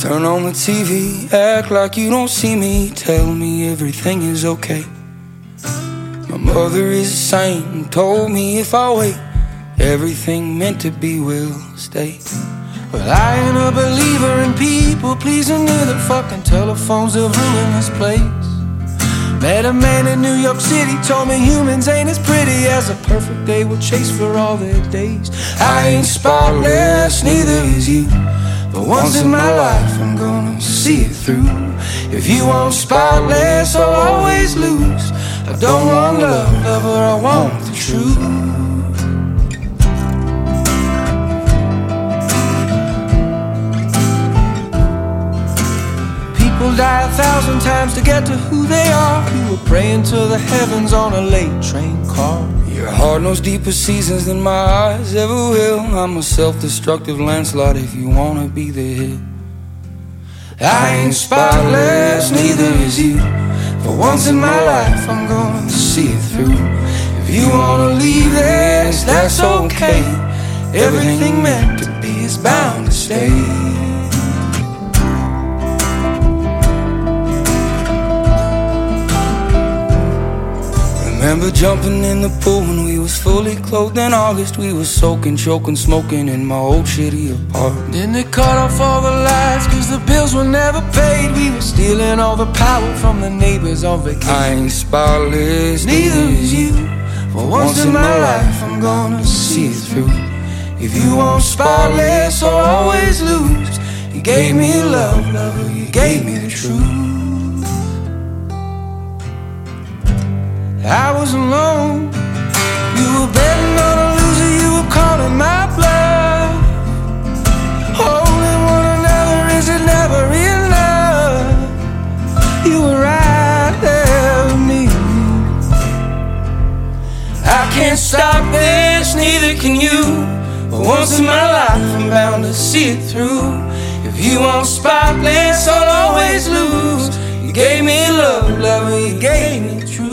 Turn on the TV, act like you don't see me, tell me everything is okay. My mother is a saint and told me if I wait, everything meant to be will stay. Well, I ain't a believer in people pleasing, neither fucking telephones have ruined this place. Met a man in New York City, told me humans ain't as pretty as a perfect day will chase for all their days. I ain't spotless, neither is you, but once in my life I'm gonna see it through. If you want spotless, I'll always lose. I don't want love, lover, I want the truth. People die 1,000 times to get to who they are, who were praying to the heavens on a late train car. Your heart knows deeper seasons than my eyes ever will. I'm a self-destructive landslide if you wanna be the hit. I ain't spotless, neither is you, but once in my life I'm gonna see it through. If you wanna leave this, that's okay. Everything meant to be is bound to stay. Remember jumping in the pool when we was fully clothed in August. We was soaking, choking, smoking in my old shitty apartment. Then they cut off all the lights cause the bills were never paid. We were stealing all the power from the neighbors on vacation. I ain't spotless, neither is you, but once in my life I'm gonna see it through. If you want spotless, I'll always lose. You gave me love, lover, you gave me the truth. I was alone, you were betting on a loser, you were calling my bluff. Holding one another, is it never enough? You were right there with me. I can't stop this, neither can you, but once in my life I'm bound to see it through. If you want spotless, I'll always lose. You gave me love, lover, you gave me truth.